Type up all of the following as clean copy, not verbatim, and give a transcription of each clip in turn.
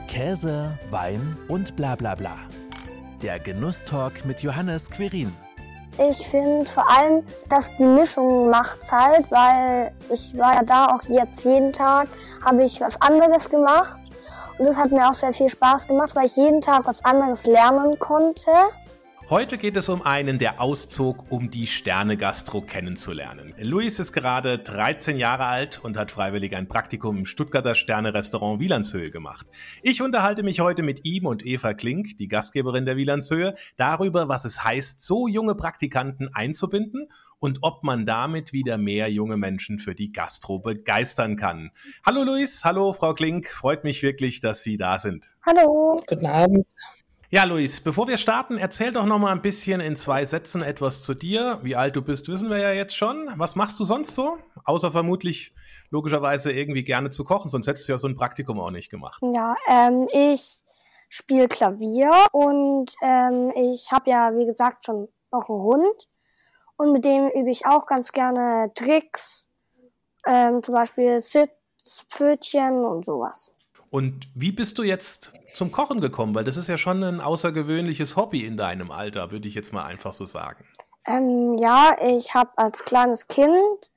Käse, Wein und bla bla bla. Der Genusstalk mit Johannes Querin. Ich finde vor allem, dass die Mischung macht's halt, weil ich war ja da auch jetzt jeden Tag, habe ich was anderes gemacht. Und das hat mir auch sehr viel Spaß gemacht, weil ich jeden Tag was anderes lernen konnte. Heute geht es um einen, der auszog, um die Sterne-Gastro kennenzulernen. Luis ist gerade 13 Jahre alt und hat freiwillig ein Praktikum im Stuttgarter Sterne-Restaurant Wielandshöhe gemacht. Ich unterhalte mich heute mit ihm und Eva Klink, die Gastgeberin der Wielandshöhe, darüber, was es heißt, so junge Praktikanten einzubinden und ob man damit wieder mehr junge Menschen für die Gastro begeistern kann. Hallo Luis, hallo Frau Klink, freut mich wirklich, dass Sie da sind. Hallo. Guten Abend. Ja, Luis, bevor wir starten, erzähl doch noch mal ein bisschen in 2 Sätzen etwas zu dir. Wie alt du bist, wissen wir ja jetzt schon. Was machst du sonst so? Außer vermutlich logischerweise irgendwie gerne zu kochen, sonst hättest du ja so ein Praktikum auch nicht gemacht. Ja, ich spiele Klavier und ich habe ja, wie gesagt, schon noch einen Hund. Und mit dem übe ich auch ganz gerne Tricks, zum Beispiel Sitz, Pfötchen und sowas. Und wie bist du jetzt zum Kochen gekommen? Weil das ist ja schon ein außergewöhnliches Hobby in deinem Alter, würde ich jetzt mal einfach so sagen. Ja, ich habe als kleines Kind,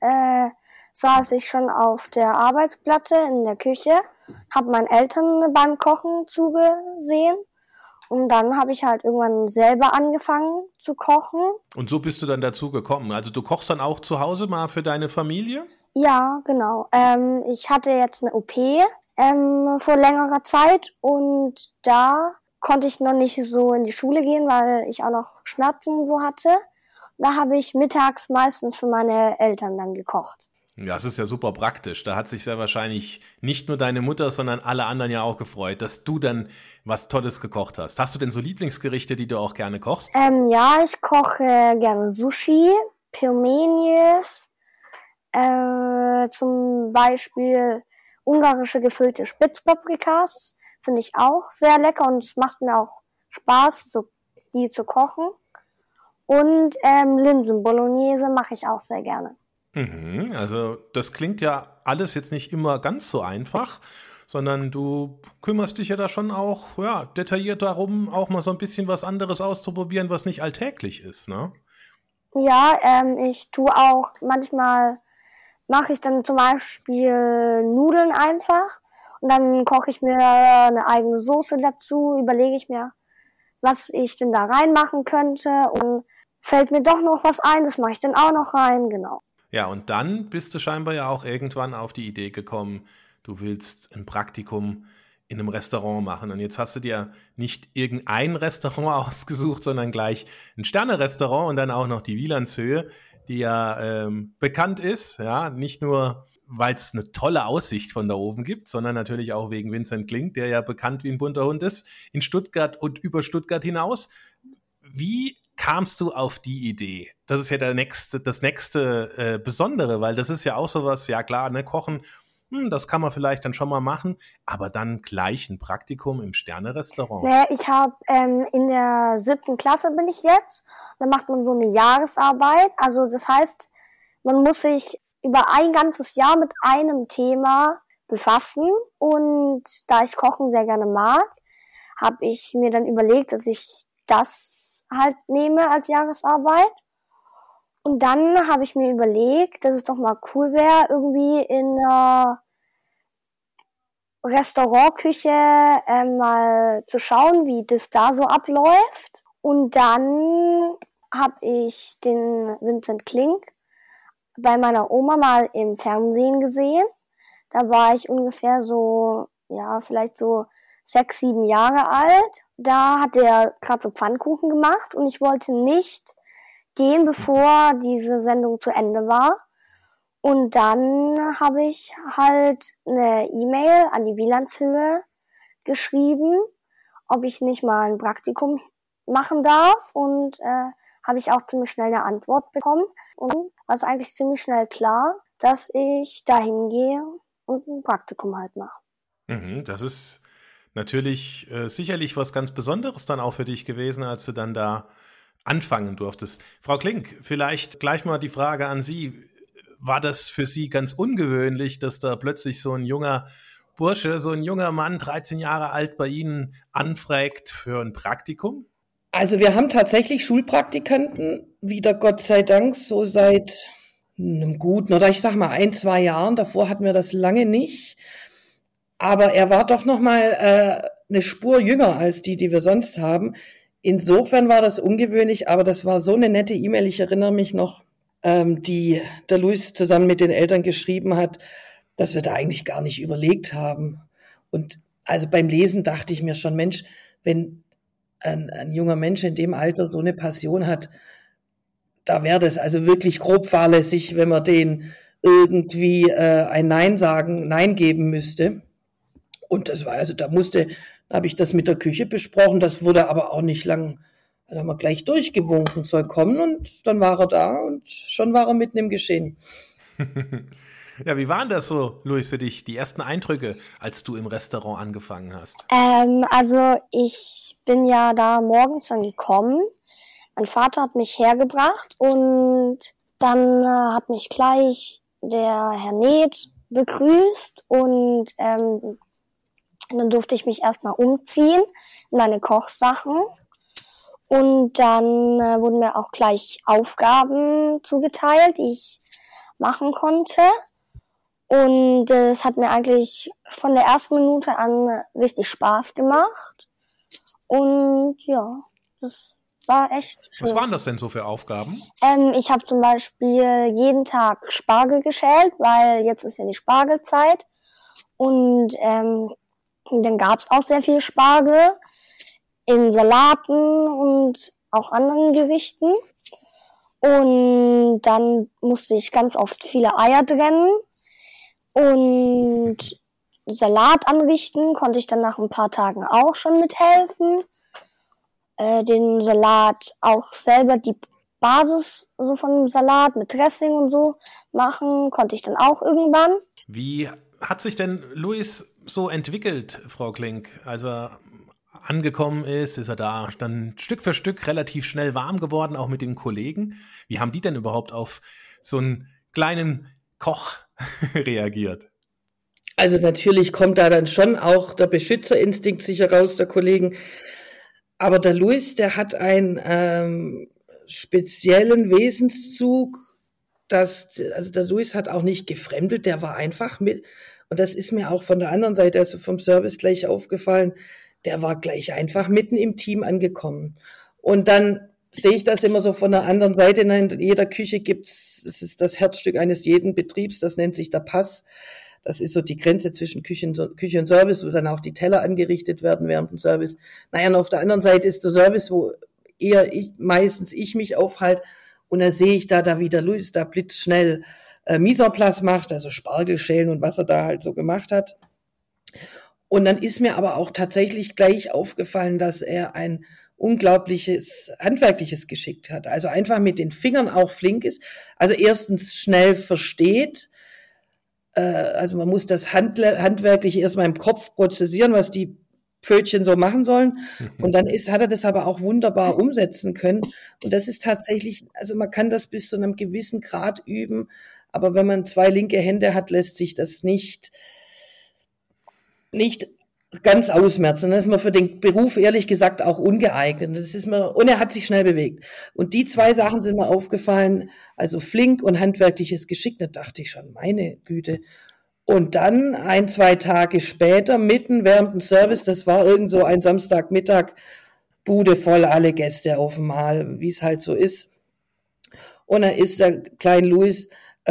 saß ich schon auf der Arbeitsplatte in der Küche, habe meinen Eltern beim Kochen zugesehen und dann habe ich halt irgendwann selber angefangen zu kochen. Und so bist du dann dazu gekommen? Also du kochst dann auch zu Hause mal für deine Familie? Ja, genau. Ich hatte jetzt eine OP. Vor längerer Zeit und da konnte ich noch nicht so in die Schule gehen, weil ich auch noch Schmerzen so hatte. Da habe ich mittags meistens für meine Eltern dann gekocht. Ja, das ist ja super praktisch. Da hat sich sehr wahrscheinlich nicht nur deine Mutter, sondern alle anderen ja auch gefreut, dass du dann was Tolles gekocht hast. Hast du denn so Lieblingsgerichte, die du auch gerne kochst? Ja, ich koche gerne Sushi, Pelmenies, zum Beispiel ungarische gefüllte Spitzpaprikas finde ich auch sehr lecker und es macht mir auch Spaß, die zu kochen. Und Linsen-Bolognese mache ich auch sehr gerne. Also das klingt ja alles jetzt nicht immer ganz so einfach, sondern du kümmerst dich ja da schon auch detailliert darum, auch mal so ein bisschen was anderes auszuprobieren, was nicht alltäglich ist, ne? Ja, ich tue auch manchmal mache ich dann zum Beispiel Nudeln einfach und dann koche ich mir eine eigene Soße dazu, überlege ich mir, was ich denn da reinmachen könnte und fällt mir doch noch was ein, das mache ich dann auch noch rein, genau. Ja, und dann bist du scheinbar ja auch irgendwann auf die Idee gekommen, du willst ein Praktikum in einem Restaurant machen. Und jetzt hast du dir nicht irgendein Restaurant ausgesucht, sondern gleich ein Sterne-Restaurant und dann auch noch die Wielandshöhe, die ja bekannt ist, ja, nicht nur, weil es eine tolle Aussicht von da oben gibt, sondern natürlich auch wegen Vincent Klink, der ja bekannt wie ein bunter Hund ist, in Stuttgart und über Stuttgart hinaus. Wie kamst du auf die Idee? Das ist ja das nächste Besondere, weil das ist ja auch sowas, ja klar, ne, Kochen, das kann man vielleicht dann schon mal machen, aber dann gleich ein Praktikum im Sterne-Restaurant. Naja, ich habe in der 7. Klasse bin ich jetzt. Da macht man so eine Jahresarbeit. Also das heißt, man muss sich über ein ganzes Jahr mit einem Thema befassen. Und da ich Kochen sehr gerne mag, habe ich mir dann überlegt, dass ich das halt nehme als Jahresarbeit. Und dann habe ich mir überlegt, dass es doch mal cool wäre, irgendwie in einer Restaurantküche mal zu schauen, wie das da so abläuft. Und dann habe ich den Vincent Klink bei meiner Oma mal im Fernsehen gesehen. Da war ich ungefähr so, vielleicht so 6, 7 Jahre alt. Da hat er gerade so Pfannkuchen gemacht und ich wollte nicht gehen, bevor diese Sendung zu Ende war. Und dann habe ich halt eine E-Mail an die Wielandshöhe geschrieben, ob ich nicht mal ein Praktikum machen darf. Und habe ich auch ziemlich schnell eine Antwort bekommen. Und war es eigentlich ziemlich schnell klar, dass ich da hingehe und ein Praktikum halt mache. Das ist natürlich sicherlich was ganz Besonderes dann auch für dich gewesen, als du dann da anfangen durftest. Frau Klink, vielleicht gleich mal die Frage an Sie. War das für Sie ganz ungewöhnlich, dass da plötzlich so ein junger Bursche, so ein junger Mann, 13 Jahre alt, bei Ihnen anfragt für ein Praktikum? Also wir haben tatsächlich Schulpraktikanten, wieder Gott sei Dank, so seit einem guten, oder ich sag mal 1, 2 Jahren. Davor hatten wir das lange nicht. Aber er war doch noch mal eine Spur jünger als die wir sonst haben. Insofern war das ungewöhnlich, aber das war so eine nette E-Mail. Ich erinnere mich noch, die der Luis zusammen mit den Eltern geschrieben hat, dass wir da eigentlich gar nicht überlegt haben. Und also beim Lesen dachte ich mir schon, Mensch, wenn ein junger Mensch in dem Alter so eine Passion hat, da wäre das also wirklich grob fahrlässig, wenn man den irgendwie ein Nein geben müsste. Und das war also, da habe ich das mit der Küche besprochen, das wurde aber auch nicht lang, da haben wir gleich durchgewunken, soll kommen, und dann war er da und schon war er mitten im Geschehen. Ja, wie waren das so, Luis, für dich, die ersten Eindrücke, als du im Restaurant angefangen hast? Also ich bin ja da morgens dann gekommen. Mein Vater hat mich hergebracht und dann hat mich gleich der Herr Neth begrüßt und dann durfte ich mich erstmal umziehen in meine Kochsachen. Und dann wurden mir auch gleich Aufgaben zugeteilt, die ich machen konnte. Und es hat mir eigentlich von der ersten Minute an richtig Spaß gemacht. Und ja, das war echt schön. Was waren das denn so für Aufgaben? Ich habe zum Beispiel jeden Tag Spargel geschält, weil jetzt ist ja die Spargelzeit. Und dann gab's auch sehr viel Spargel in Salaten und auch anderen Gerichten. Und dann musste ich ganz oft viele Eier trennen. Und Salat anrichten konnte ich dann nach ein paar Tagen auch schon mithelfen. Den Salat auch selber, die Basis so von dem Salat mit Dressing und so machen, konnte ich dann auch irgendwann. Wie hat sich denn Luis so entwickelt, Frau Klink? Als er angekommen ist er da dann Stück für Stück relativ schnell warm geworden, auch mit den Kollegen. Wie haben die denn überhaupt auf so einen kleinen Koch reagiert? Also natürlich kommt da dann schon auch der Beschützerinstinkt sicher raus der Kollegen. Aber der Luis, der hat einen speziellen Wesenszug, also der Luis hat auch nicht gefremdelt, der war einfach mit, und das ist mir auch von der anderen Seite, also vom Service gleich aufgefallen, der war gleich einfach mitten im Team angekommen. Und dann sehe ich das immer so von der anderen Seite. In jeder Küche gibt's, das ist das Herzstück eines jeden Betriebs, das nennt sich der Pass. Das ist so die Grenze zwischen Küche und Service, wo dann auch die Teller angerichtet werden während dem Service. Naja, und auf der anderen Seite ist der Service, wo meistens ich mich aufhalte. Und da sehe ich da wie der Luis da blitzschnell Mise en place macht, also Spargel schälen und was er da halt so gemacht hat. Und dann ist mir aber auch tatsächlich gleich aufgefallen, dass er ein unglaubliches handwerkliches Geschick hat. Also einfach mit den Fingern auch flink ist. Also erstens schnell versteht. Also man muss das handwerklich erstmal im Kopf prozessieren, was die Pfötchen so machen sollen. Und dann hat er das aber auch wunderbar umsetzen können. Und das ist tatsächlich, also man kann das bis zu einem gewissen Grad üben. Aber wenn man 2 linke Hände hat, lässt sich das nicht ganz ausmerzen. Dann ist man für den Beruf ehrlich gesagt auch ungeeignet. Und er hat sich schnell bewegt. Und die 2 Sachen sind mir aufgefallen, also flink und handwerkliches Geschick. Da dachte ich schon, meine Güte. Und dann 1, 2 Tage später, mitten während dem Service, das war irgend so ein Samstagmittag, Bude voll, alle Gäste auf dem Mahl, wie es halt so ist. Und dann ist der kleine Luis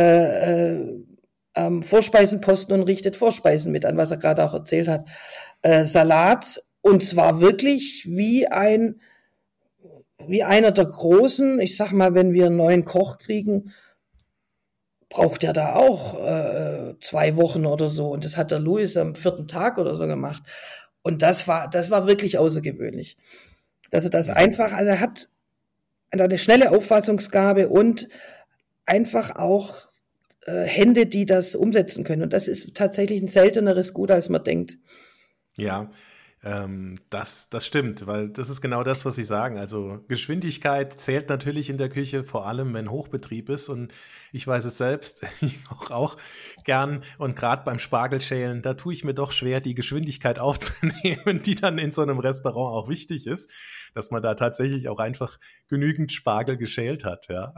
am Vorspeisenposten und richtet Vorspeisen mit an, was er gerade auch erzählt hat. Salat, und zwar wirklich wie einer der Großen. Ich sag mal, wenn wir einen neuen Koch kriegen, braucht er da auch 2 Wochen oder so. Und das hat der Luis am 4. Tag oder so gemacht. Und das war wirklich außergewöhnlich. Dass er das einfach, also er hat eine schnelle Auffassungsgabe und einfach auch Hände, die das umsetzen können. Und das ist tatsächlich ein selteneres Gut, als man denkt. Ja, Das stimmt, weil das ist genau das, was Sie sagen. Also Geschwindigkeit zählt natürlich in der Küche, vor allem wenn Hochbetrieb ist. Und ich weiß es selbst, ich koche auch gern. Und gerade beim Spargelschälen, da tue ich mir doch schwer, die Geschwindigkeit aufzunehmen, die dann in so einem Restaurant auch wichtig ist, dass man da tatsächlich auch einfach genügend Spargel geschält hat. Ja.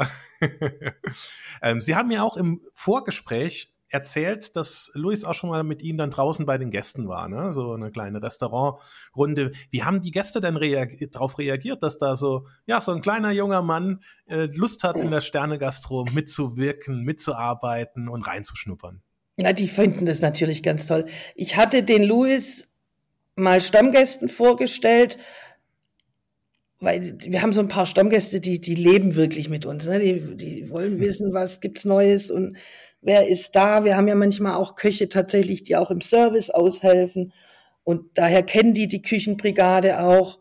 Sie haben mir auch im Vorgespräch erzählt, dass Luis auch schon mal mit Ihnen dann draußen bei den Gästen war, ne? So eine kleine Restaurantrunde. Wie haben die Gäste denn darauf reagiert, dass da so ein kleiner junger Mann Lust hat, in der Sterne-Gastro mitzuwirken, mitzuarbeiten und reinzuschnuppern? Ja, die finden das natürlich ganz toll. Ich hatte den Luis mal Stammgästen vorgestellt, weil wir haben so ein paar Stammgäste, die leben wirklich mit uns, ne? Die wollen wissen, was gibt's Neues und wer ist da? Wir haben ja manchmal auch Köche tatsächlich, die auch im Service aushelfen. Und daher kennen die Küchenbrigade auch.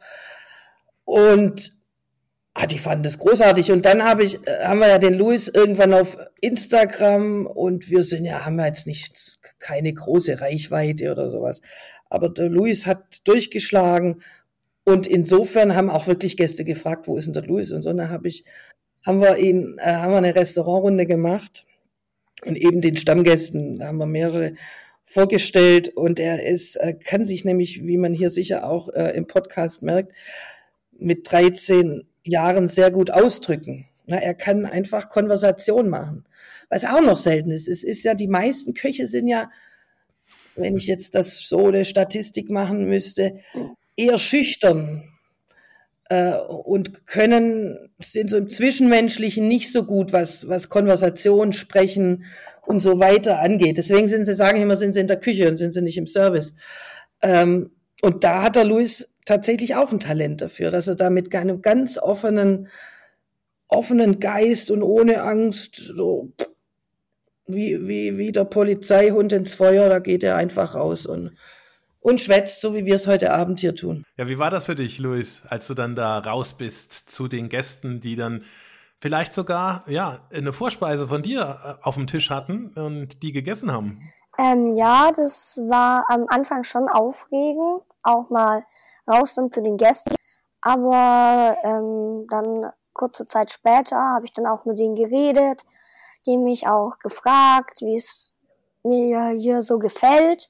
Und die fanden das großartig. Und dann haben wir ja den Luis irgendwann auf Instagram und haben ja jetzt keine große Reichweite oder sowas. Aber der Luis hat durchgeschlagen. Und insofern haben auch wirklich Gäste gefragt, wo ist denn der Luis? Und so, dann haben wir eine Restaurantrunde gemacht. Und eben den Stammgästen, da haben wir mehrere vorgestellt. Und er kann sich nämlich, wie man hier sicher auch im Podcast merkt, mit 13 Jahren sehr gut ausdrücken. Er kann einfach Konversation machen, was auch noch selten ist. Es ist ja, die meisten Köche sind ja, wenn ich jetzt eine Statistik machen müsste, eher schüchtern. Und sind so im Zwischenmenschlichen nicht so gut, was Konversation, Sprechen und so weiter angeht. Deswegen sagen immer, sind sie in der Küche und sind sie nicht im Service. Und da hat der Luis tatsächlich auch ein Talent dafür, dass er da mit einem ganz offenen Geist und ohne Angst, so wie der Polizeihund ins Feuer, da geht er einfach raus und schwätzt, so wie wir es heute Abend hier tun. Ja, wie war das für dich, Luis, als du dann da raus bist zu den Gästen, die dann vielleicht sogar eine Vorspeise von dir auf dem Tisch hatten und die gegessen haben? Ja, das war am Anfang schon aufregend, auch mal raus dann zu den Gästen. Aber dann kurze Zeit später habe ich dann auch mit denen geredet, die mich auch gefragt, wie es mir hier so gefällt.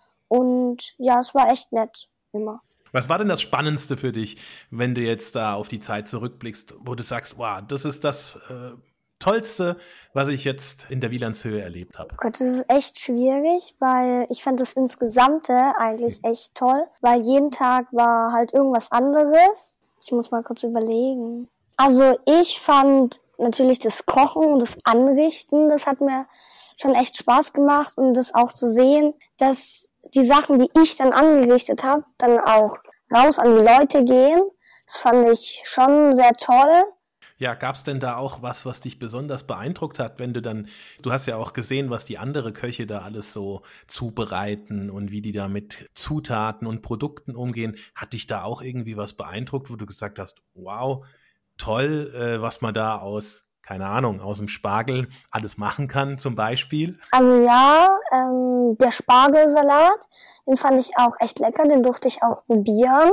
Und ja, es war echt nett, immer. Was war denn das Spannendste für dich, wenn du jetzt da auf die Zeit zurückblickst, wo du sagst, wow, das ist das Tollste, was ich jetzt in der Wielandshöhe erlebt habe? Gott, das ist echt schwierig, weil ich fand das Insgesamte eigentlich echt toll, weil jeden Tag war halt irgendwas anderes. Ich muss mal kurz überlegen. Also ich fand natürlich das Kochen und das Anrichten, das hat mir schon echt Spaß gemacht und das auch zu sehen, dass die Sachen, die ich dann angerichtet habe, dann auch raus an die Leute gehen. Das fand ich schon sehr toll. Ja, gab's denn da auch was dich besonders beeindruckt hat, wenn du hast ja auch gesehen, was die andere Köche da alles so zubereiten und wie die da mit Zutaten und Produkten umgehen. Hat dich da auch irgendwie was beeindruckt, wo du gesagt hast, wow, toll, was man da aus dem Spargel alles machen kann, zum Beispiel? Also ja, der Spargelsalat, den fand ich auch echt lecker, den durfte ich auch probieren.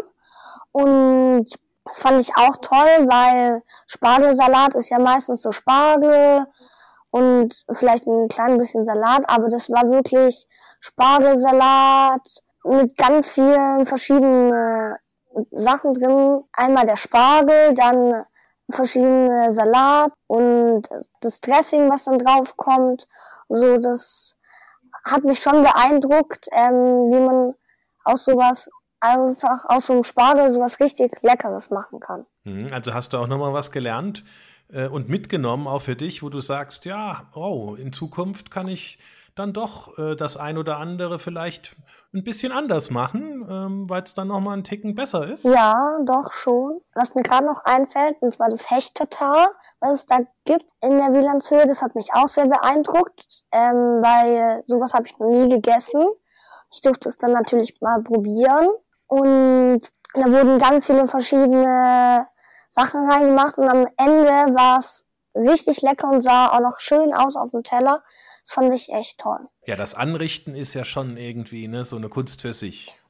Und das fand ich auch toll, weil Spargelsalat ist ja meistens so Spargel und vielleicht ein klein bisschen Salat, aber das war wirklich Spargelsalat mit ganz vielen verschiedenen Sachen drin. Einmal der Spargel, dann verschiedene Salat und das Dressing, was dann drauf kommt. So, das hat mich schon beeindruckt, wie man aus sowas einfach aus so einem Spargel sowas richtig Leckeres machen kann. Also hast du auch nochmal was gelernt und mitgenommen, auch für dich, wo du sagst, ja, in Zukunft kann ich dann doch das ein oder andere vielleicht ein bisschen anders machen, weil es dann nochmal einen Ticken besser ist? Ja, doch schon. Was mir gerade noch einfällt, und zwar das Hecht-Tatar, was es da gibt in der Wielandshöhe, das hat mich auch sehr beeindruckt, weil sowas habe ich noch nie gegessen. Ich durfte es dann natürlich mal probieren und da wurden ganz viele verschiedene Sachen reingemacht und am Ende war es richtig lecker und sah auch noch schön aus auf dem Teller. Das fand ich echt toll. Ja, das Anrichten ist ja schon irgendwie so eine Kunst für sich.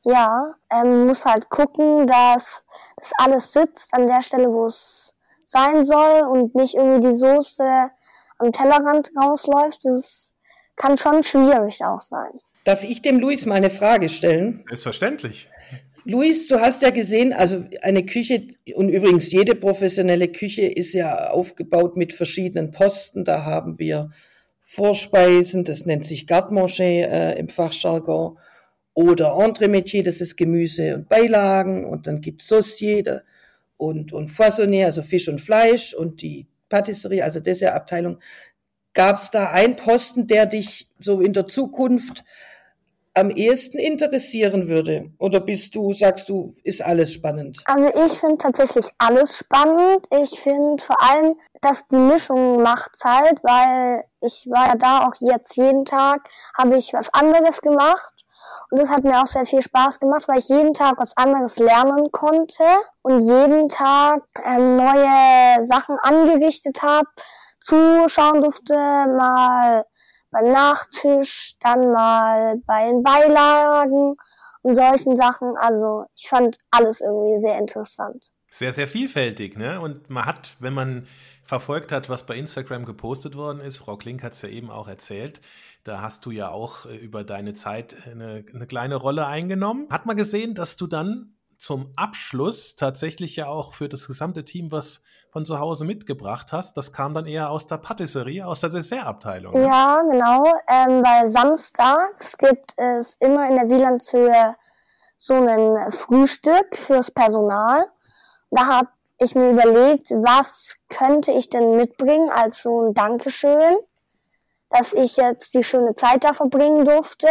Ja, muss halt gucken, dass das alles sitzt an der Stelle, wo es sein soll und nicht irgendwie die Soße am Tellerrand rausläuft. Das kann schon schwierig auch sein. Darf ich dem Luis mal eine Frage stellen? Selbstverständlich. Luis, du hast ja gesehen, also eine Küche, und übrigens jede professionelle Küche ist ja aufgebaut mit verschiedenen Posten. Da haben wir Vorspeisen, das nennt sich Garde-Manger im Fachjargon, oder Entremetier, das ist Gemüse und Beilagen, und dann gibt's Saucier und Poissonnier, also Fisch und Fleisch, und die Patisserie, also Dessertabteilung. Gab's da einen Posten, der dich so in der Zukunft am ehesten interessieren würde? Oder sagst du, ist alles spannend? Also ich finde tatsächlich alles spannend. Ich finde vor allem, dass die Mischung macht's halt, weil ich war ja da auch jetzt jeden Tag, habe ich was anderes gemacht. Und das hat mir auch sehr viel Spaß gemacht, weil ich jeden Tag was anderes lernen konnte und jeden Tag neue Sachen angerichtet habe, zuschauen durfte, mal beim Nachtisch, dann mal bei den Beilagen und solchen Sachen. Also ich fand alles irgendwie sehr interessant. Sehr, sehr vielfältig, ne? Und man hat, wenn man verfolgt hat, was bei Instagram gepostet worden ist, Frau Klink hat es ja eben auch erzählt, da hast du ja auch über deine Zeit eine kleine Rolle eingenommen. Hat man gesehen, dass du dann zum Abschluss tatsächlich ja auch für das gesamte Team was von zu Hause mitgebracht hast. Das kam dann eher aus der Patisserie, aus der Dessertabteilung. Ne? Ja, genau. Weil samstags gibt es immer in der Wielandshöhe so ein Frühstück fürs Personal. Da habe ich mir überlegt, was könnte ich denn mitbringen als so ein Dankeschön, dass ich jetzt die schöne Zeit da verbringen durfte.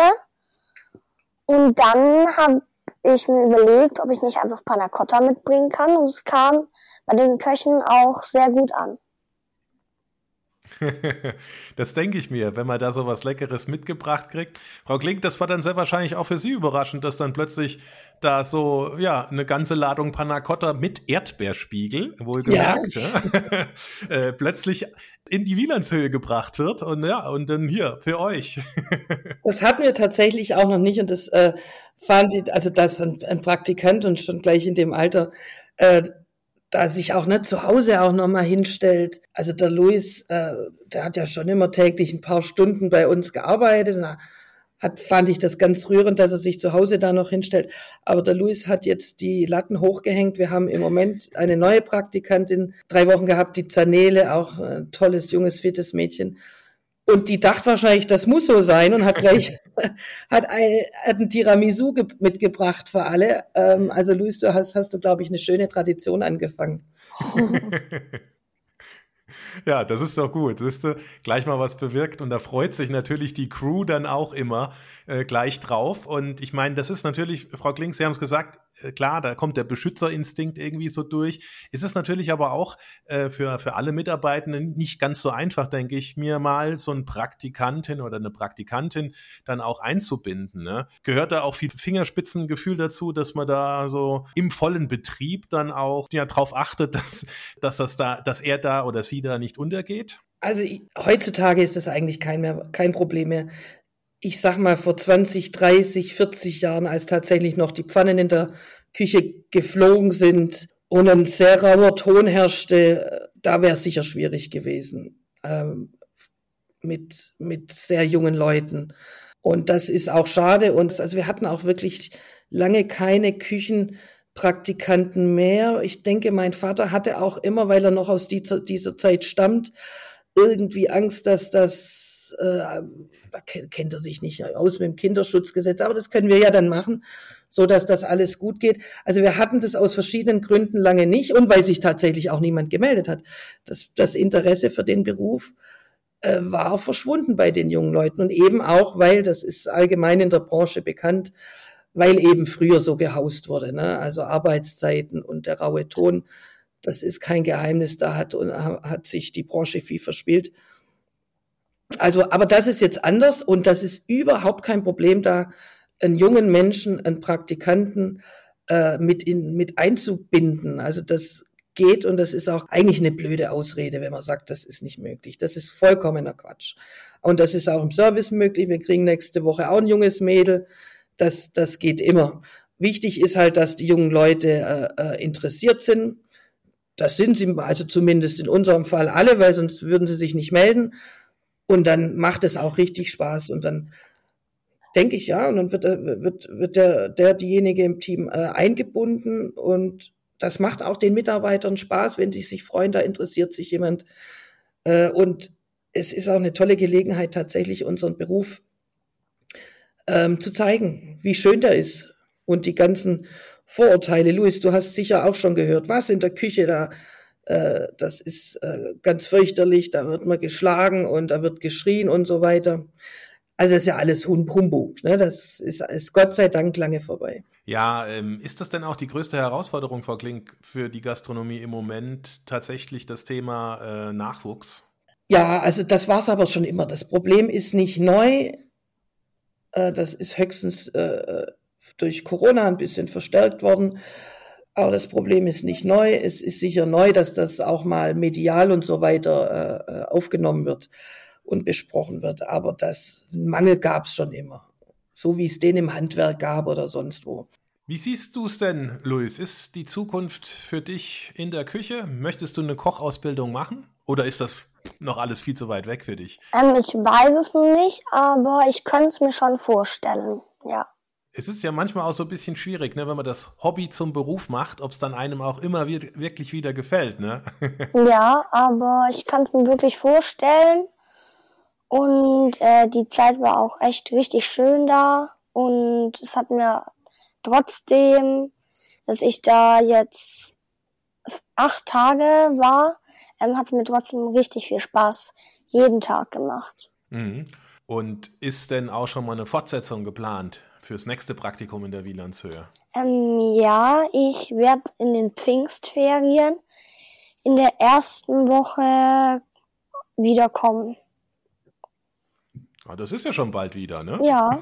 Und dann habe ich mir überlegt, ob ich nicht einfach Panna Cotta mitbringen kann. Und es kam bei den Köchen auch sehr gut an. Das denke ich mir, wenn man da so was Leckeres mitgebracht kriegt. Frau Klink, das war dann sehr wahrscheinlich auch für Sie überraschend, dass dann plötzlich da so, ja, eine ganze Ladung Panna Cotta mit Erdbeerspiegel, wohlgemerkt, ja. Plötzlich in die Wielandshöhe gebracht wird und ja, und dann hier, für euch. Das hatten wir tatsächlich auch noch nicht, und das fand ich, also dass ein Praktikant und schon gleich in dem Alter da sich auch nicht zu Hause auch nochmal hinstellt. Also der Luis, der hat ja schon immer täglich ein paar Stunden bei uns gearbeitet. Fand ich das ganz rührend, dass er sich zu Hause da noch hinstellt. Aber der Luis hat jetzt die Latten hochgehängt. Wir haben im Moment eine neue Praktikantin 3 Wochen gehabt, die Zanele, auch ein tolles, junges, fittes Mädchen. Und die dachte wahrscheinlich, das muss so sein, und hat gleich hat ein Tiramisu mitgebracht für alle. Also Luis, du hast du, glaube ich, eine schöne Tradition angefangen. Ja, das ist doch gut. Siehst du, gleich mal was bewirkt, und da freut sich natürlich die Crew dann auch immer gleich drauf. Und ich meine, das ist natürlich, Frau Klink, Sie haben es gesagt, klar, da kommt der Beschützerinstinkt irgendwie so durch. Es ist natürlich aber auch für alle Mitarbeitenden nicht ganz so einfach, denke ich, mir mal so eine Praktikantin oder eine Praktikantin dann auch einzubinden. Ne? Gehört da auch viel Fingerspitzengefühl dazu, dass man da so im vollen Betrieb dann auch ja darauf achtet, dass er da oder sie da nicht untergeht? Also heutzutage ist das eigentlich kein Problem mehr. Ich sag mal, vor 20, 30, 40 Jahren, als tatsächlich noch die Pfannen in der Küche geflogen sind und ein sehr rauer Ton herrschte, da wäre es sicher schwierig gewesen mit sehr jungen Leuten. Und das ist auch schade. Und also wir hatten auch wirklich lange keine Küchenpraktikanten mehr. Ich denke, mein Vater hatte auch immer, weil er noch aus dieser Zeit stammt, irgendwie Angst, dass das, da kennt er sich nicht aus mit dem Kinderschutzgesetz, aber das können wir ja dann machen, so dass das alles gut geht. Also wir hatten das aus verschiedenen Gründen lange nicht, und weil sich tatsächlich auch niemand gemeldet hat. Das Interesse für den Beruf war verschwunden bei den jungen Leuten, und eben auch, weil, das ist allgemein in der Branche bekannt, weil eben früher so gehaust wurde, ne? Also Arbeitszeiten und der raue Ton, das ist kein Geheimnis, da hat sich die Branche viel verspielt. Also, aber das ist jetzt anders, und das ist überhaupt kein Problem, da einen jungen Menschen, einen Praktikanten mit einzubinden. Also das geht, und das ist auch eigentlich eine blöde Ausrede, wenn man sagt, das ist nicht möglich. Das ist vollkommener Quatsch. Und das ist auch im Service möglich. Wir kriegen nächste Woche auch ein junges Mädel. Das geht immer. Wichtig ist halt, dass die jungen Leute interessiert sind. Das sind sie, also zumindest in unserem Fall alle, weil sonst würden sie sich nicht melden. Und dann macht es auch richtig Spaß. Und dann denke ich, ja, und dann wird diejenige im Team eingebunden. Und das macht auch den Mitarbeitern Spaß, wenn sie sich freuen, da interessiert sich jemand. Und es ist auch eine tolle Gelegenheit, tatsächlich unseren Beruf zu zeigen, wie schön der ist. Und die ganzen Vorurteile. Luis, du hast sicher auch schon gehört, was in der Küche da, das ist ganz fürchterlich, da wird man geschlagen und da wird geschrien und so weiter. Also das ist ja alles Humbug, ne? Das ist Gott sei Dank lange vorbei. Ja, ist das denn auch die größte Herausforderung, Frau Klink, für die Gastronomie im Moment tatsächlich das Thema Nachwuchs? Ja, also das war es aber schon immer. Das Problem ist nicht neu, das ist höchstens durch Corona ein bisschen verstärkt worden. Aber das Problem ist nicht neu. Es ist sicher neu, dass das auch mal medial und so weiter aufgenommen wird und besprochen wird. Aber das Mangel gab es schon immer. So wie es den im Handwerk gab oder sonst wo. Wie siehst du es denn, Luis? Ist die Zukunft für dich in der Küche? Möchtest du eine Kochausbildung machen? Oder ist das noch alles viel zu weit weg für dich? Ich weiß es nicht, aber ich könnte es mir schon vorstellen, ja. Es ist ja manchmal auch so ein bisschen schwierig, ne, wenn man das Hobby zum Beruf macht, ob es dann einem auch immer wirklich wieder gefällt, ne? Ja, aber ich kann es mir wirklich vorstellen. Und die Zeit war auch echt richtig schön da. Und es hat mir trotzdem, dass ich da jetzt 8 Tage war, hat es mir trotzdem richtig viel Spaß jeden Tag gemacht. Mhm. Und ist denn auch schon mal eine Fortsetzung geplant fürs nächste Praktikum in der Wielandshöhe? Ja, ich werde in den Pfingstferien in der ersten Woche wiederkommen. Ah, das ist ja schon bald wieder, ne? Ja.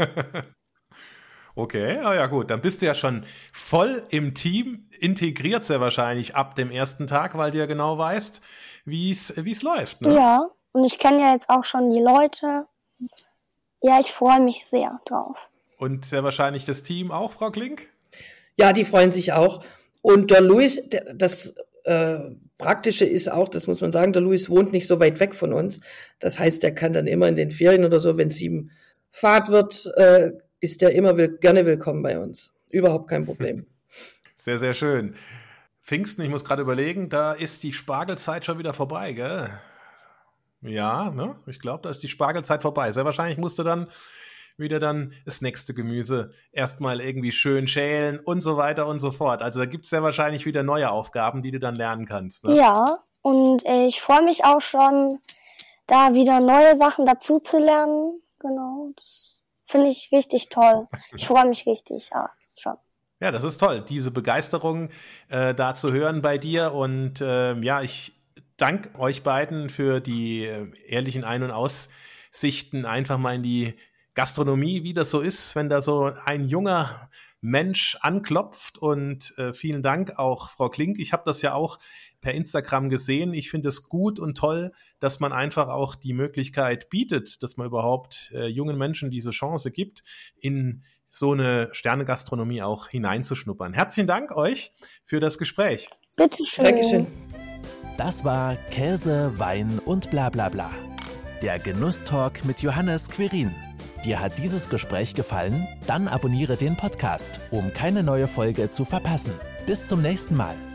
Okay, ja gut, dann bist du ja schon voll im Team, integriert sehr wahrscheinlich ab dem ersten Tag, weil du ja genau weißt, wie es läuft, ne? Ja, und ich kenne ja jetzt auch schon die Leute. Ja, ich freue mich sehr drauf. Und sehr wahrscheinlich das Team auch, Frau Klink? Ja, die freuen sich auch. Und der Luis, das Praktische ist auch, das muss man sagen, der Luis wohnt nicht so weit weg von uns. Das heißt, er kann dann immer in den Ferien oder so, wenn es ihm Fahrt wird, ist er immer gerne willkommen bei uns. Überhaupt kein Problem. Sehr, sehr schön. Pfingsten, ich muss gerade überlegen, da ist die Spargelzeit schon wieder vorbei, gell? Ja, ne? Ich glaube, da ist die Spargelzeit vorbei. Sehr wahrscheinlich musst du dann wieder das nächste Gemüse erstmal irgendwie schön schälen und so weiter und so fort. Also da gibt es sehr wahrscheinlich wieder neue Aufgaben, die du dann lernen kannst. Ne? Ja, und ich freue mich auch schon, da wieder neue Sachen dazu zu lernen. Genau, das finde ich richtig toll. Ich freue mich richtig, ja, schon. Ja, das ist toll, diese Begeisterung da zu hören bei dir. Und ja, ich danke euch beiden für die ehrlichen Ein- und Aussichten einfach mal in die Gastronomie, wie das so ist, wenn da so ein junger Mensch anklopft. Und vielen Dank auch, Frau Klink. Ich habe das ja auch per Instagram gesehen. Ich finde es gut und toll, dass man einfach auch die Möglichkeit bietet, dass man überhaupt jungen Menschen diese Chance gibt, in so eine Sterne-Gastronomie auch hineinzuschnuppern. Herzlichen Dank euch für das Gespräch. Bitteschön. Dankeschön. Das war Käse, Wein und bla bla bla. Der Genusstalk mit Johannes Quirin. Dir hat dieses Gespräch gefallen? Dann abonniere den Podcast, um keine neue Folge zu verpassen. Bis zum nächsten Mal.